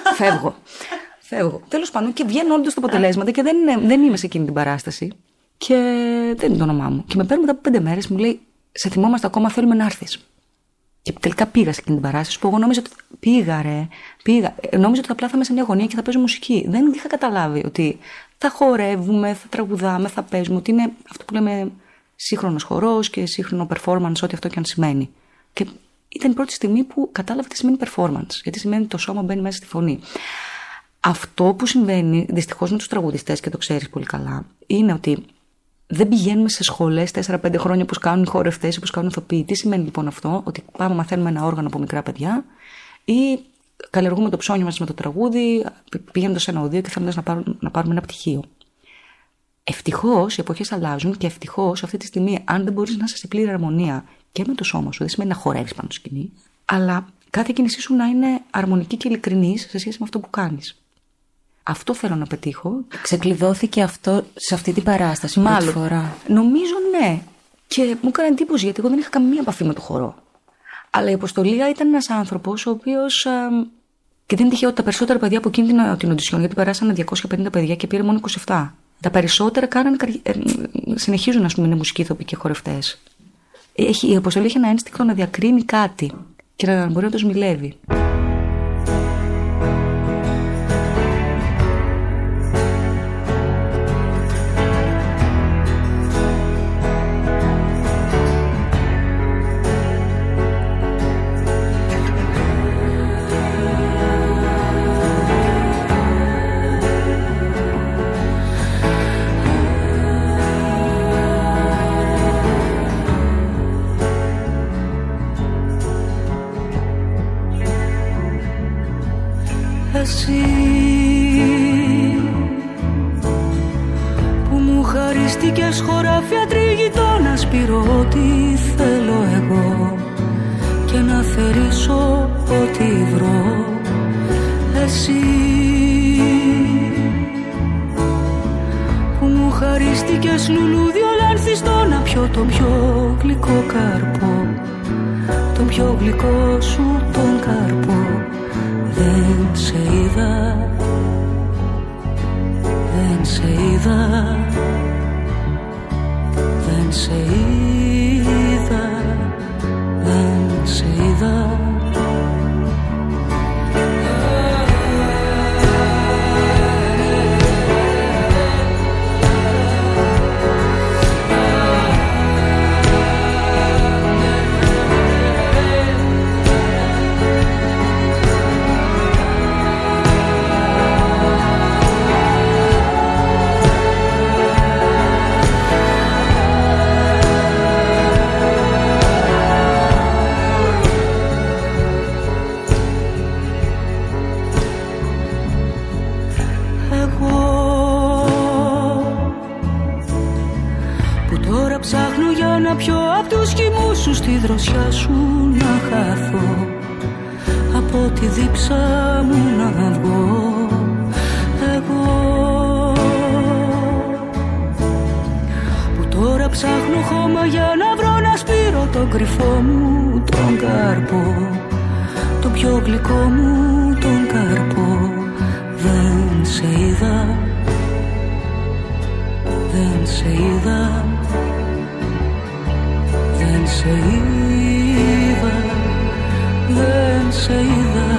Φεύγω. Τέλος πάντων και βγαίνω όντως τα αποτελέσματα και δεν είμαι σε εκείνη την παράσταση. Και δεν είναι το όνομά μου. Και με παίρνει μετά από 5 μέρες, μου λέει: σε θυμόμαστε ακόμα, θέλουμε να έρθεις. Και τελικά πήγα σε εκείνη την παράσταση που εγώ νόμιζα ότι. Πήγα. Νόμιζα ότι απλά θα είμαι σε μια γωνία και θα παίζω μουσική. Δεν είχα καταλάβει ότι θα χορεύουμε, θα τραγουδάμε, θα παίζουμε. Ότι είναι αυτό που λέμε σύγχρονος χορός και σύγχρονο performance, ό,τι αυτό και αν σημαίνει. Και ήταν η πρώτη στιγμή που κατάλαβα τι σημαίνει performance. Γιατί σημαίνει ότι το σώμα μπαίνει μέσα στη φωνή. Αυτό που συμβαίνει δυστυχώς με τους τραγουδιστές, και το ξέρεις πολύ καλά, είναι ότι δεν πηγαίνουμε σε σχολές 4-5 χρόνια που κάνουν οι χορευτές ή που κάνουν ηθοποιοί. Τι σημαίνει λοιπόν αυτό? Ότι πάμε μαθαίνουμε ένα όργανο από μικρά παιδιά ή καλλιεργούμε το ψώνιο μας με το τραγούδι, πηγαίνοντας σε ένα οδείο και θέλοντας να πάρουμε ένα πτυχίο. Ευτυχώς οι εποχές αλλάζουν και ευτυχώς αυτή τη στιγμή, αν δεν μπορείς να είσαι σε πλήρη αρμονία και με το σώμα σου, δεν σημαίνει να χορεύεις πάνω στο σκηνή, αλλά κάθε κίνησή σου να είναι αρμονική και ειλικρινής σε σχέση με αυτό που κάνεις. Αυτό θέλω να πετύχω. Ξεκλειδώθηκε αυτό σε αυτή την παράσταση πρώτη φορά? Νομίζω ναι. Και μου έκανε εντύπωση γιατί εγώ δεν είχα καμία επαφή με το χορό. Αλλά η Αποστολή ήταν ένας άνθρωπος ο οποίος. Και δεν είναι τυχαίο ότι τα περισσότερα παιδιά από εκείνη την οντισιόν, γιατί περάσανε 250 παιδιά και πήρε μόνο 27. Τα περισσότερα συνεχίζουν να είναι μουσικοί ηθοποιοί και χορευτές. Η Αποστολή έχει ένα ένστικτο να διακρίνει κάτι και να μπορεί να το σμιλεύει. Εσύ που μου χαρίστηκες χωράφια τριγητό να σπειρώ ό,τι θέλω εγώ και να θερήσω ό,τι βρω. Εσύ που μου χαρίστηκες λουλούδι ολάνθιστο να πιω τον πιο γλυκό καρπό, τον πιο γλυκό σου τον καρπό. Δεν σε είδα, δεν σε είδα, δεν σε είδα, δεν να πιω απ' τους χυμούς σου, στη δροσιά σου να χαθώ, από τη δίψα μου να βγω εγώ, που τώρα ψάχνω χώμα για να βρω να σπείρω τον κρυφό μου τον καρπό, το πιο γλυκό μου τον καρπό. Δεν σε είδα, δεν σε είδα, δεν σε είδα, δεν σε είδα.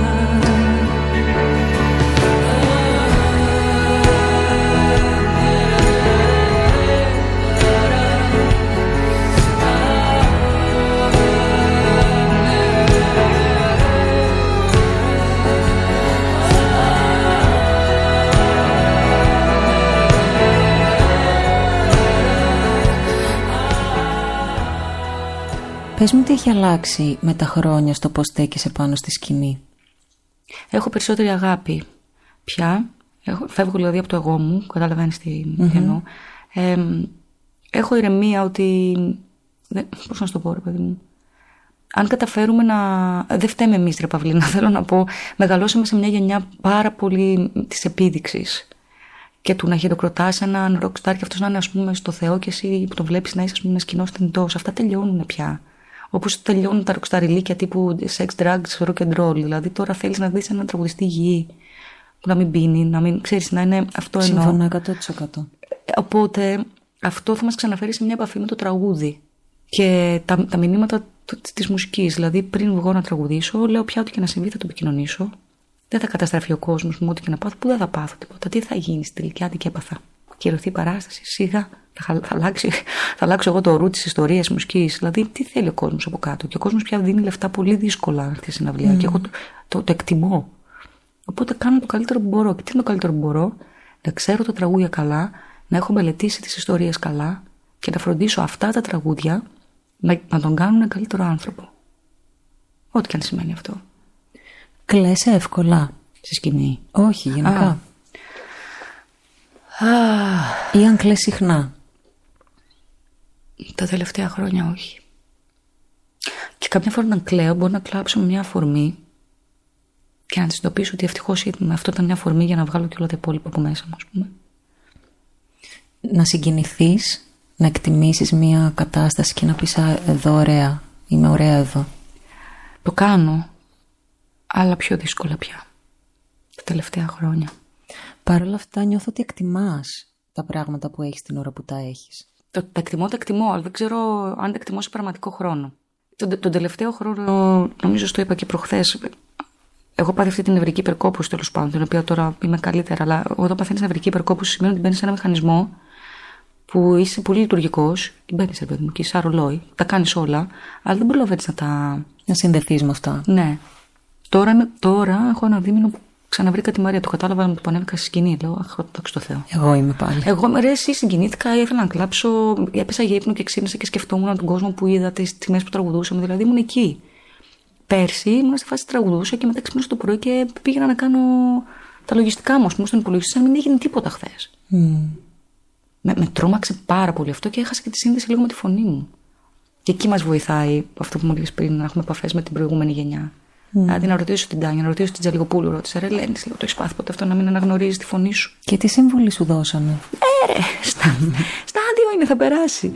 Πες μου τι έχει αλλάξει με τα χρόνια στο πώς στέκεσαι πάνω στη σκηνή. Έχω περισσότερη αγάπη πια. Φεύγω δηλαδή από το εγώ μου, καταλαβαίνεις τι εννοώ. Έχω ηρεμία ότι... Πώς να σου το πω, ρε παιδί μου. Αν καταφέρουμε να... Δεν φταίμε εμείς, ρε Παυλίνα, θέλω να πω. Μεγαλώσαμε σε μια γενιά πάρα πολύ της επίδειξης. Και του να χειροκροτάς έναν rockstar και αυτός να είναι, ας πούμε, στο Θεό και εσύ που τον βλέπεις να είσαι, ας πούμε, ένα σκηνός τεντός. Αυτά τελειώνουν πια. Όπως τελειώνουν τα rockstar τύπου sex, drugs, rock and roll. Δηλαδή τώρα θέλεις να δεις έναν τραγουδιστή υγιή που να μην πίνει, να μην ξέρεις, να είναι αυτό εννοώ. Συμφωνώ 100%. Οπότε αυτό θα μας ξαναφέρει σε μια επαφή με το τραγούδι και τα μηνύματα της μουσικής. Δηλαδή πριν βγω να τραγουδήσω, λέω πια ό,τι και να συμβεί θα το επικοινωνήσω. Δεν θα καταστραφεί ο κόσμος μου, ό,τι και να πάθω, που δεν θα πάθω τίποτα. Τι θα γίνει στη τελική, τι και έπαθα. Κυρωθεί η παράσταση, σιγά. Θα αλλάξω εγώ το ρου της ιστορίας μουσικής. Δηλαδή, τι θέλει ο κόσμος από κάτω. Και ο κόσμος πια δίνει λεφτά πολύ δύσκολα να έρθει στη συναυλία. Και εγώ το εκτιμώ. Οπότε κάνω το καλύτερο που μπορώ. Και τι είναι το καλύτερο που μπορώ? Να ξέρω τα τραγούδια καλά, να έχω μελετήσει τις ιστορίες καλά και να φροντίσω αυτά τα τραγούδια να τον κάνουν ένα καλύτερο άνθρωπο. Ό,τι και αν σημαίνει αυτό. Κλαίσαι εύκολα στη σκηνή? Όχι, γενικά. Ή αν κλαις συχνά? Τα τελευταία χρόνια όχι. Και κάποια φορά όταν κλαίω μπορώ να κλάψω με μια αφορμή και να συνειδητοποιήσω ότι ευτυχώς αυτό ήταν μια αφορμή για να βγάλω και όλα τα υπόλοιπα από μέσα μου, ας πούμε. Να συγκινηθείς, να εκτιμήσεις μια κατάσταση και να πεις εδώ ωραία, είμαι ωραία εδώ. Το κάνω, αλλά πιο δύσκολα πια τα τελευταία χρόνια. Παρ' όλα αυτά νιώθω ότι εκτιμάς τα πράγματα που έχεις την ώρα που τα έχεις. Τα εκτιμώ, αλλά δεν ξέρω αν τα εκτιμώ σε πραγματικό χρόνο. Τον τελευταίο χρόνο, νομίζω το είπα και προχθές, έχω πάθει αυτή την νευρική υπερκόπωση, τέλος πάντων, την οποία τώρα είμαι καλύτερα, αλλά όταν παθαίνεις νευρική υπερκόπωση σημαίνει ότι μπαίνεις σε ένα μηχανισμό που είσαι πολύ λειτουργικός, και μπαίνεις, ρε παιδί μου, και είσαι σαν ρολόι, τα κάνεις όλα, αλλά δεν προλαβαίνεις να συνδεθείς με αυτά. Ναι. Τώρα έχω ένα δίμηνο που ξαναβρήκα τη Μαρία. Το κατάλαβα με το που ανέβηκα στη σκηνή. Λέω, αχ, δόξα τω Θεώ. Εγώ είμαι πάλι. Εγώ εσύ συγκινήθηκα, ήθελα να κλάψω. Έπεσα για ύπνο και ξύπνησα και σκεφτόμουν τον κόσμο που είδα, τις στιγμές που τραγουδούσαμε. Δηλαδή ήμουν εκεί. Πέρσι ήμουν στη φάση τραγουδούσα και μετά ξύπνησα το πρωί και πήγαινα να κάνω τα λογιστικά μου, α πούμε, στον υπολογιστή, σαν να μην έγινε τίποτα χθες. Με τρόμαξε πάρα πολύ αυτό και έχασα και τη σύνδεση λίγο με τη φωνή μου. Και εκεί μας βοηθάει αυτό που μου έλεγες πριν, να έχουμε επαφές με την προηγούμενη γενιά. Δηλαδή να ρωτήσω την Τάνια, να ρωτήσω την Τζαλιγοπούλου, ρώτησα, ρε Ελένη, το έχεις πάθει ποτέ αυτό να μην αναγνωρίζεις τη φωνή σου? Και τι συμβουλή σου δώσανε? Ρε, στάδιο είναι, θα περάσει.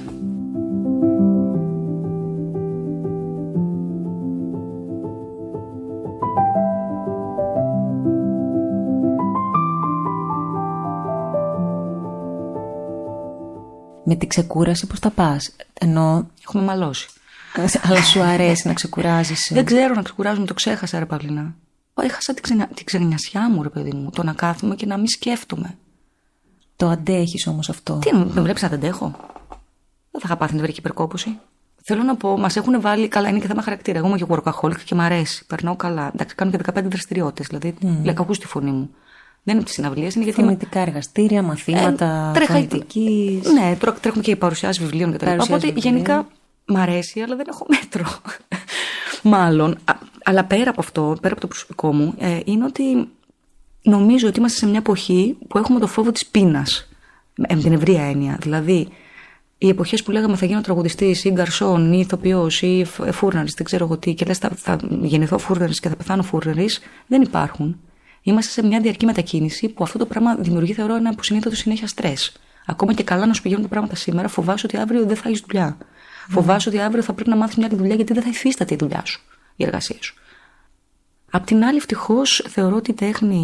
Με τη ξεκούραση πώς τα πας? Ενώ έχουμε μαλώσει. Αλλά σου αρέσει να ξεκουράζεσαι? Δεν ξέρω να ξεκουράζομαι, το ξέχασα, ρε Παυλίνα. Έχασα την ξενιασιά μου, ρε παιδί μου. Το να κάθομαι και να μην σκέφτομαι. Το αντέχεις όμως αυτό? Τι, με βλέπεις να τα αντέχω? Δεν θα είχα πάθει νευρική υπερκόπωση. Θέλω να πω, μας έχουν βάλει. Καλά, είναι και θέμα χαρακτήρα. Εγώ είμαι και workaholic και μ' αρέσει. Περνάω καλά. Εντάξει, κάνω και 15 δραστηριότητες. Δηλαδή, λέω, ακούς τη φωνή μου. Δεν είναι από τις συναυλίες, είναι γιατί. Φωνητικά εργαστήρια, μαθήματα. Φωνητικής. Ναι, τώρα τρέχουμε και παρουσιάσεις βιβλίων κτλ. Οπότε γενικά μ' αρέσει, αλλά δεν έχω μέτρο. Μάλλον. Αλλά πέρα από αυτό, πέρα από το προσωπικό μου, είναι ότι νομίζω ότι είμαστε σε μια εποχή που έχουμε το φόβο της πείνας. Με την ευρεία έννοια. Δηλαδή, Οι εποχές που λέγαμε θα γίνω τραγουδιστής ή γκαρσόν ή ηθοποιός ή φούρναρης, δεν ξέρω εγώ τι, και λες θα γεννηθώ φούρναρης και θα πεθάνω φούρναρης, δεν υπάρχουν. Είμαστε σε μια διαρκή μετακίνηση που αυτό το πράγμα δημιουργεί, θεωρώ, ένα υποσυνείδητο συνέχεια στρες. Ακόμα και καλά να σου πηγαίνουν τα πράγματα σήμερα, φοβάσαι ότι αύριο δεν θα έχεις δουλειά. Φοβάσαι ότι αύριο θα πρέπει να μάθεις μια άλλη δουλειά γιατί δεν θα υφίσταται η δουλειά σου, η εργασία σου. Απ' την άλλη, ευτυχώς, θεωρώ ότι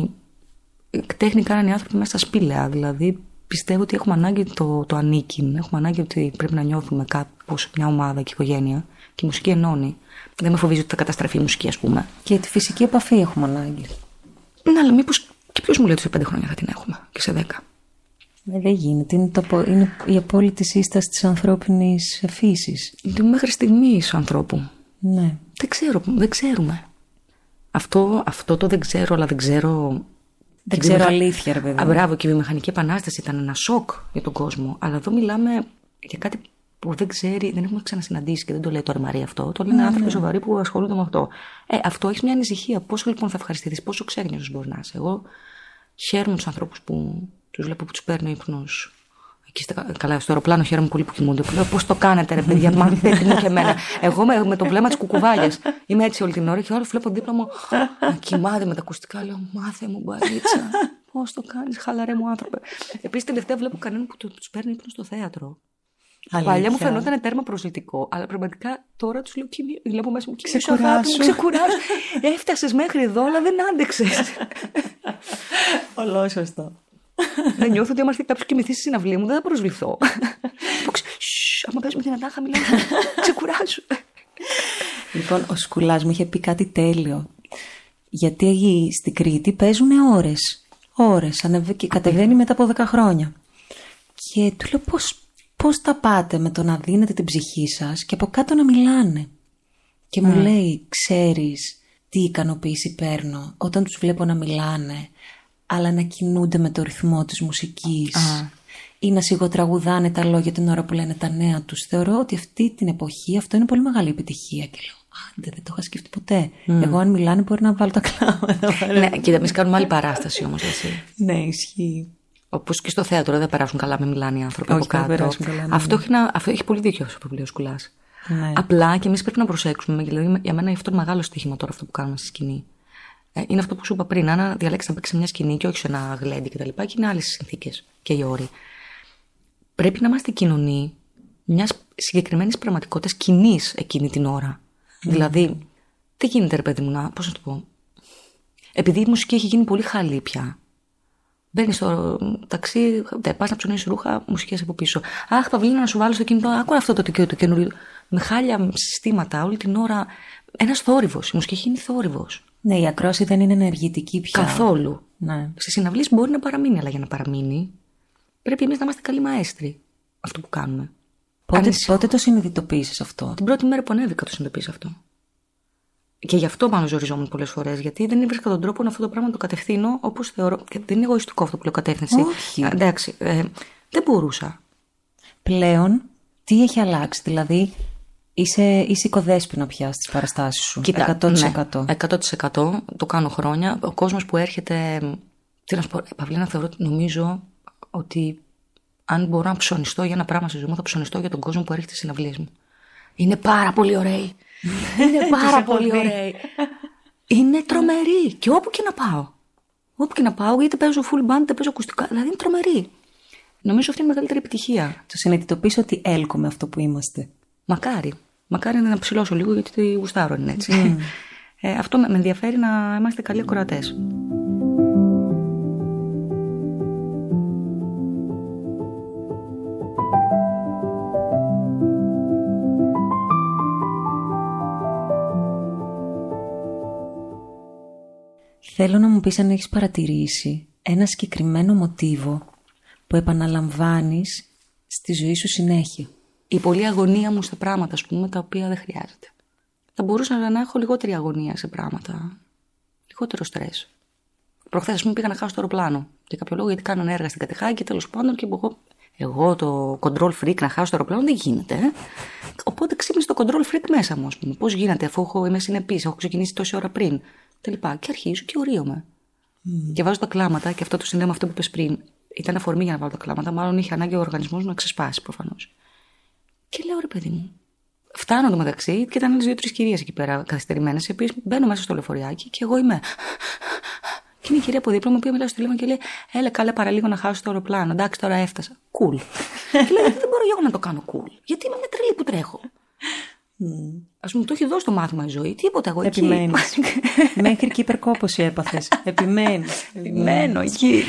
τέχνη κάνανε οι άνθρωποι μέσα στα σπήλαια. Δηλαδή, πιστεύω ότι έχουμε ανάγκη το ανήκειν. Έχουμε ανάγκη ότι πρέπει να νιώθουμε κάπως μια ομάδα και οικογένεια. Και η μουσική ενώνει. Δεν με φοβίζει ότι θα καταστραφεί η μουσική, ας πούμε. Και τη φυσική επαφή έχουμε ανάγκη. Ναι, αλλά μήπως και ποιος μου λέει ότι σε 5 χρόνια θα την έχουμε και σε 10. Δεν γίνεται. Είναι η απόλυτη σύσταση της ανθρώπινης φύσης. Είναι μέχρι στιγμής ανθρώπου. Ναι. Δεν ξέρουμε. Αυτό το δεν ξέρω, αλλά δεν ξέρω. Δεν ξέρω αλήθεια, ρε παιδί. Μπράβο, και η βιομηχανική επανάσταση ήταν ένα σοκ για τον κόσμο. Αλλά εδώ μιλάμε για κάτι που δεν ξέρει, δεν έχουμε ξανασυναντήσει και δεν το λέει τώρα η Μαρία αυτό. Το λένε άνθρωποι σοβαροί που ασχολούνται με αυτό. Αυτό έχει μια ανησυχία. Πόσο λοιπόν θα ευχαριστηθεί, πόσο ξέγνιος μπορεί να είσαι. Εγώ χαίρομαι τους ανθρώπους που τους βλέπω που τους παίρνει ο ύπνος. Καλά, στο αεροπλάνο χαίρομαι πολύ που κοιμούνται. Λέω πώς το κάνετε, ρε παιδιά, μάθετε μου και εμένα. Εγώ με το βλέμμα της κουκουβάγιας. Είμαι έτσι όλη την ώρα και όλο βλέπω δίπλα μου να κοιμάται με τα ακουστικά. Λέω μάθε μου, μπαρίτσα. Πώς το κάνεις, χαλαρέ μου άνθρωπε. Επίσης, τελευταία βλέπω κανέναν που τους παίρνει ύπνο στο θέατρο. Παλιά μου φαινόταν τέρμα προσλητικό, αλλά πραγματικά τώρα τους λέω βλέπω μέσα μου ξεκουράσου. Έφτασες μέχρι εδώ, αλλά δεν άντεξες. Ολόσωστο. Δεν νιώθω ότι άμα έρθει κάποιος κοιμηθεί στη συναυλία μου, δεν θα προσβληθώ. Άμα παίζουμε δυνατά, χαμηλά, ξεκουράσου. Λοιπόν, ο Σκουλάς μου είχε πει κάτι τέλειο. Γιατί στην Κρήτη παίζουν ώρες. Και κατεβαίνει μετά από 10 χρόνια. Και του λέω πώς τα πάτε με το να δίνετε την ψυχή σας και από κάτω να μιλάνε. Και μου λέει, ξέρεις τι ικανοποίηση παίρνω όταν τους βλέπω να μιλάνε, αλλά να κινούνται με το ρυθμό της μουσικής ή να σιγοτραγουδάνε τα λόγια την ώρα που λένε τα νέα τους. Θεωρώ ότι αυτή την εποχή αυτό είναι πολύ μεγάλη επιτυχία και λέω άντε, δεν το είχα σκεφτεί ποτέ. Εγώ αν μιλάνε μπορεί να βάλω τα κλάματα. Ναι, κοίτα, εμείς κάνουμε άλλη παράσταση όμως, έτσι. Ναι, ισχύει. Όπως και στο θέατρο δεν περάσουν καλά με μιλάνε οι άνθρωποι από κάτω. Αυτό έχει πολύ δίκιο αυτό που λέει ο Σκουλάς. Ναι. Απλά και εμείς πρέπει να προσέξουμε. Δηλαδή, για μένα αυτό είναι μεγάλο στοίχημα τώρα αυτό που κάνουμε στη σκηνή. Είναι αυτό που σου είπα πριν. Αν διαλέξει να παίξει μια σκηνή και όχι σε ένα γλέντι κτλ. Και είναι άλλες συνθήκες και οι όροι. Πρέπει να είμαστε κοινωνοί μιας συγκεκριμένης πραγματικότητας κοινής εκείνη την ώρα. Δηλαδή, τι γίνεται, ρε παιδί μου, πώς να το πω. Επειδή η μουσική έχει γίνει πολύ χαλή πια. Μπαίνεις στο ταξί, πας να ψωνίσεις ρούχα, μουσικές από πίσω. Αχ, Παυλίνα, να σου βάλω στο κινητό. Άκου αυτό το καινούριο. Με χάλια συστήματα όλη την ώρα. Ένας θόρυβος. Η μουσική έχει γίνει θόρυβος. Ναι, η ακρόαση δεν είναι ενεργητική πια. Καθόλου. Ναι. Σε συναυλίες μπορεί να παραμείνει, αλλά για να παραμείνει, πρέπει εμείς να είμαστε καλοί μαέστροι αυτό που κάνουμε. Πότε το συνειδητοποίησες αυτό? Την πρώτη μέρα που ανέβηκα το συνειδητοποίησα αυτό. Και γι' αυτό πάνω ζοριζόμουν πολλές φορές. Γιατί δεν έβρισκα τον τρόπο να αυτό το πράγμα να το κατευθύνω όπως θεωρώ. Και δεν είναι εγωιστικό αυτό που λέω κατεύθυνση. Όχι. Εντάξει, δεν μπορούσα. Πλέον, τι έχει αλλάξει, δηλαδή είσαι οικοδέσποινα πια στις παραστάσεις σου? Κοίτα, 100%. Ναι, 100%. Το κάνω χρόνια. Ο κόσμος που έρχεται. Τι να σου πω, Παυλίνα, νομίζω ότι αν μπορώ να ψωνιστώ για ένα πράγμα στη ζωή μου, θα ψωνιστώ για τον κόσμο που έρχεται στις συναυλίες μου. Είναι πάρα πολύ ωραίοι. Είναι πάρα πολύ ωραίοι. Είναι τρομεροί. Και όπου και να πάω. Όπου και να πάω, είτε παίζω full band, είτε παίζω ακουστικά. Δηλαδή είναι τρομεροί. Νομίζω αυτή είναι η μεγαλύτερη επιτυχία. Το συνειδητοποιήσω ότι έλκουμε αυτό που είμαστε. Μακάρι. Μακάρι να ψηλώσω λίγο, γιατί γουστάρω είναι έτσι. Αυτό με ενδιαφέρει, να είμαστε καλοί ακροατές. Θέλω να μου πεις αν έχεις παρατηρήσει ένα συγκεκριμένο μοτίβο που επαναλαμβάνεις στη ζωή σου συνέχεια. Η πολλή αγωνία μου σε πράγματα, ας πούμε, τα οποία δεν χρειάζεται. Θα μπορούσα να έχω λιγότερη αγωνία σε πράγματα. Λιγότερο στρες. Προχθές, ας πούμε, πήγα να χάσω το αεροπλάνο. Για κάποιο λόγο, γιατί κάνω έργα στην Κατεχάκη, τέλος πάντων, και εγώ το control freak να χάσω το αεροπλάνο δεν γίνεται. Οπότε ξύπνησε το control freak μέσα μου, ας πούμε. Πώς γίνεται, αφού είμαι συνεπής, έχω ξεκινήσει τόση ώρα πριν. Τελικά. Και αρχίζω και ορίομαι. Και βάζω τα κλάματα, και αυτό το συνδέω με αυτό που είπες πριν. Ήταν αφορμή για να βάλω τα κλάματα. Μάλλον είχε ανάγκη ο οργανισμός να ξεσπάσει προφανώς. Και λέω, ρε παιδί μου. Φτάνω το μεταξύ και ήταν 2-3 κυρίες εκεί πέρα καθυστερημένες. Επίσης μπαίνω μέσα στο λεωφοριάκι και εγώ είμαι. Και είναι η κυρία από δίπλα μου, η οποία μιλάει στο τηλέφωνο και λέει: Έλα, κάλε παραλίγο να χάσω το αεροπλάνο. Εντάξει, τώρα έφτασα. Cool. Και λέω: Δεν μπορώ εγώ να το κάνω cool. Γιατί είμαι μια τρελή που τρέχω. Ας μου το έχει δώσει το μάθημα η ζωή. Τίποτα εγώ εκεί. Επιμένεις. Μέχρι και υπερκόπωση έπαθες. Επιμένεις. Επιμένω εκεί.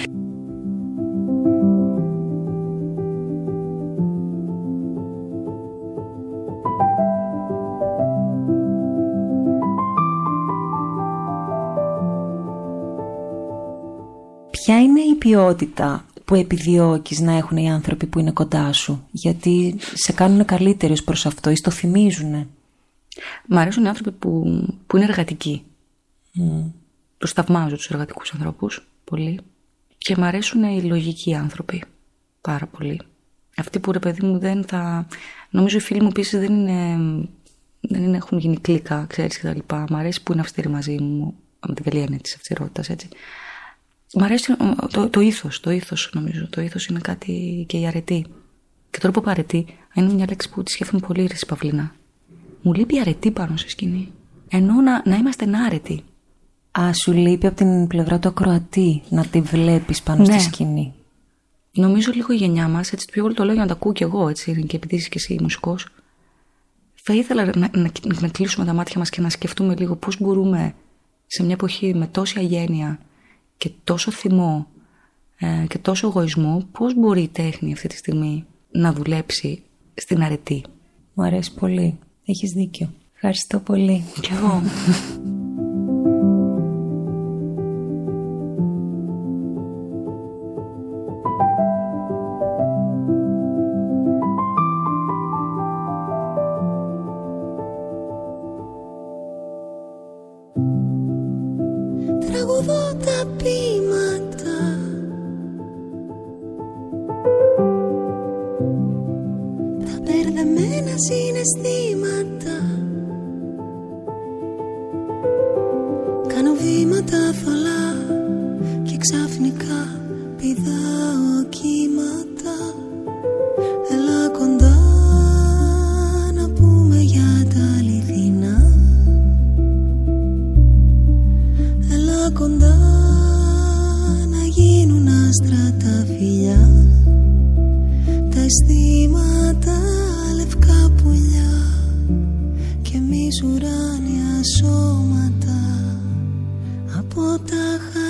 Ποια είναι η ποιότητα που επιδιώκεις να έχουν οι άνθρωποι που είναι κοντά σου? Γιατί σε κάνουν καλύτερος προς αυτό ή στο θυμίζουνε? Μ' αρέσουν οι άνθρωποι που είναι εργατικοί. Τους θαυμάζω τους εργατικούς ανθρώπους πολύ. Και μ' αρέσουν οι λογικοί άνθρωποι πάρα πολύ. Αυτοί που, ρε παιδί μου, δεν θα... Νομίζω οι φίλοι μου επίσης δεν έχουν γίνει κλίκα, ξέρεις, και τα λοιπά. Μ' αρέσει που είναι αυστηροί μαζί μου, με την καλή έννοια της αυστηρότητας, έτσι. Μ' αρέσει το ήθος, νομίζω. Το ήθος είναι κάτι, και η αρετή. Και τώρα που είπα αρετή, είναι μια λέξη που τη σκέφτομαι πολύ, ρε Παυλίνα. Μου λείπει η αρετή πάνω σε σκηνή. Ενώ να είμαστε ενάρετοι. Σου λείπει από την πλευρά του ακροατή να τη βλέπεις πάνω στη σκηνή. Νομίζω λίγο η γενιά μας, έτσι πιο πολύ το λέω για να τα ακούω κι εγώ, έτσι, και επειδή είσαι και εσύ μουσικός. Θα ήθελα να κλείσουμε τα μάτια μας και να σκεφτούμε λίγο πώς μπορούμε σε μια εποχή με τόση αγένεια και τόσο θυμό και τόσο εγωισμό, πώς μπορεί η τέχνη αυτή τη στιγμή να δουλέψει στην αρετή. Μου αρέσει πολύ. Έχεις δίκιο. Ευχαριστώ πολύ. Κι εγώ. Τραγουδώ τα ποίηματα, τα μπερδεμένα συναισθήματα. Κάνω βήματα θολά και ξαφνικά πηδάω κύματα. Έλα κοντά να πούμε για τα αληθινά. Έλα κοντά να γίνουν άστρα τα φιλιά. Τα αισθήματα λευκά πουλιά και εμείς ουράνια σώματα από τα